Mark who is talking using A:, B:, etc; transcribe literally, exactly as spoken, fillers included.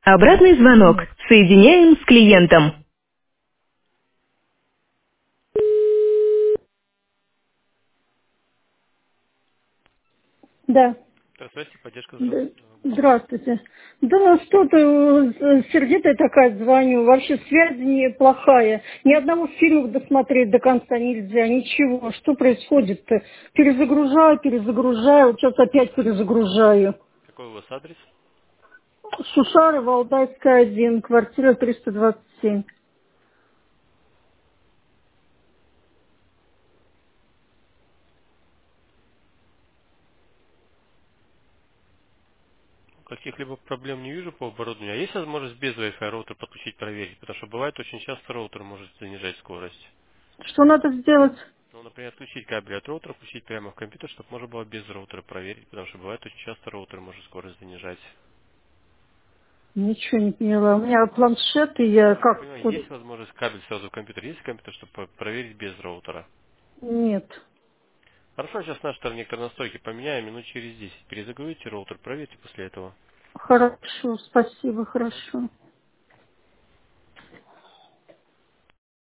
A: Обратный звонок.
B: Нет.
A: Соединяем с клиентом.
B: Да.
C: Здравствуйте, поддержка здра-
B: Да.
C: э, Гугл.
B: Здравствуйте. Да что-то э, сердитая такая звоню. Вообще связь неплохая. Ни одного фильма досмотреть до конца нельзя. Ничего. Что происходит-то? Перезагружаю, перезагружаю. Вот сейчас опять перезагружаю.
C: Какой у вас адрес?
B: Шушары, Валдайская, один, квартира триста двадцать семь.
C: Каких-либо проблем не вижу по оборудованию. А есть возможность без Wi-Fi роутер подключить, проверить? Потому что бывает очень часто роутер может занижать скорость.
B: Что надо сделать?
C: Ну, например, отключить кабель от роутера, включить прямо в компьютер, чтобы можно было без роутера проверить, потому что бывает очень часто роутер может скорость занижать.
B: Ничего не поняла. У меня планшет, и я
C: Ну, я
B: как...
C: понимаю,
B: куда-
C: есть возможность кабель сразу в компьютер, есть компьютер, чтобы по- проверить без роутера.
B: Нет.
C: Хорошо, сейчас наш терминатор настройки поменяем, минут через десять. Перезагрузите роутер, проверьте после этого.
B: Хорошо, спасибо,
C: Пожалуйста.
B: хорошо.